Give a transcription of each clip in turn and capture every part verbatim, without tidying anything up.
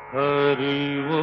हरि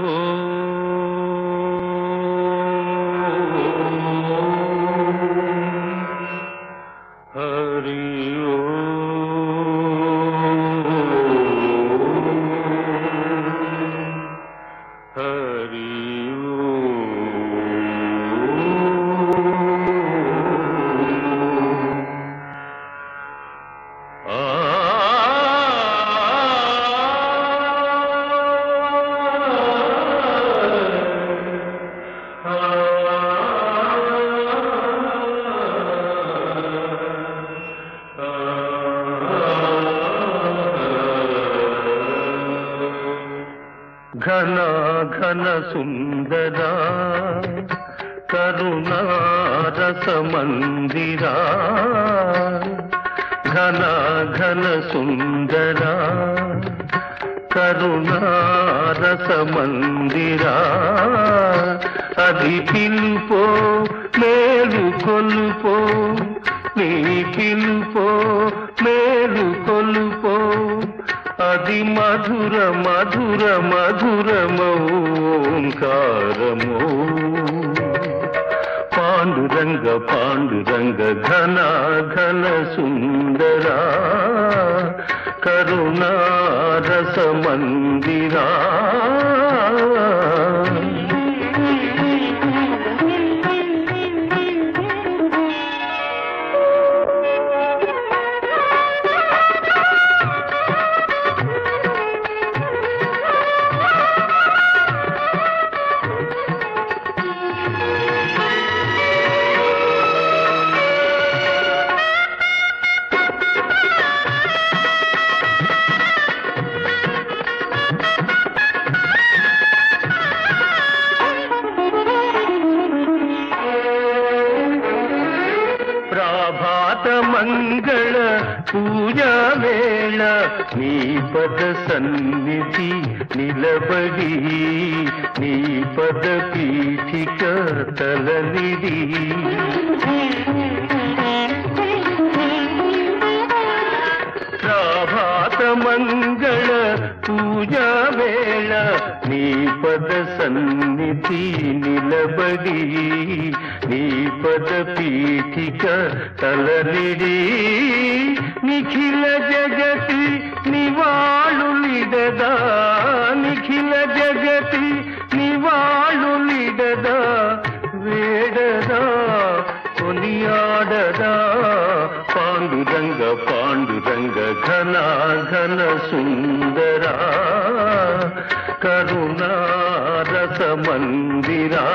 घन घन सुंदरा करुणा रस मंदिरा घन घन सुंदरा करुणा रस मंदिरा अदि पिलुपो मेलु कोलुपो नी पिलुपो मेलु कोलुपो अदि मधुर मधुर मधुरमोंकारमो पांडुरंग पांडुरंग घन घन सुंदरा करुणा रस मंदिरा मंगल पूजा वेळ नी पद सन्निधि निलबडी नी पद पीठिक तलनिधि प्रभात मंगल पूजा वेळ नी पद सन्निधि निलबडी नी पद पीठिक तलनिधि निखिल जगति निवाळुलिडदा निखिल जगति निवाळुलिडदा वेडदा कोनियाडदा पांडुरंग पांडुरंग घन घन सुंदरा करुणा रस मंदिरा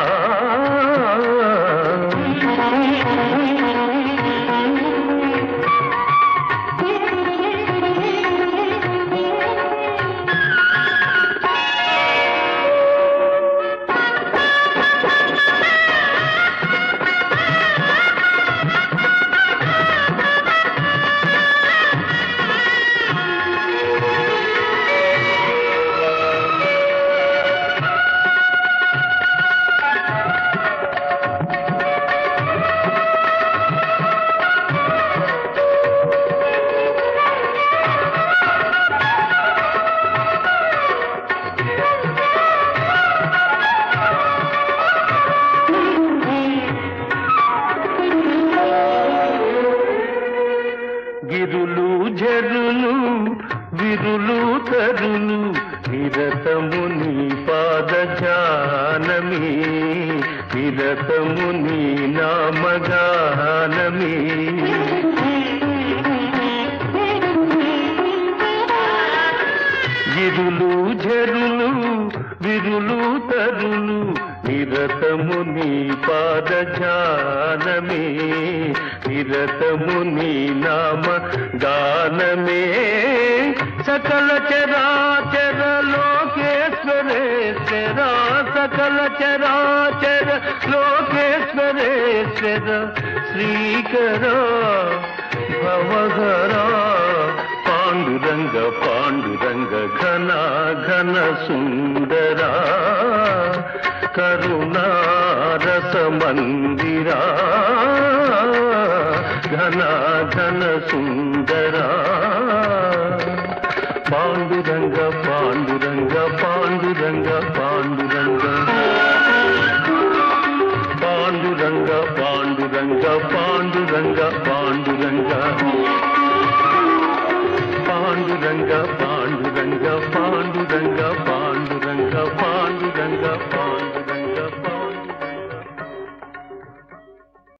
గిరులు జరులు విరులు తరులు నిరతము నీ పాద జానమి నిరతము నీ నామగానమి గిరులు జరులు విరులు తరులు నిరతము నీ పాద జానమే నిరతము నీ నామ గానమే सकल चराचर लोकेश्वरेश्वर सकल चराचर लोकेश्वरेश्वर श्रीकर भवहरा पांडुरंग पांडुरंग घन घन सुंदरा करुणा रस मंदिरा घन घन सुंदरा पांडुरंग पांडुरंग पांडु పాండురంగ పాండురంగ పాండురంగ పాండురంగ పాండురంగ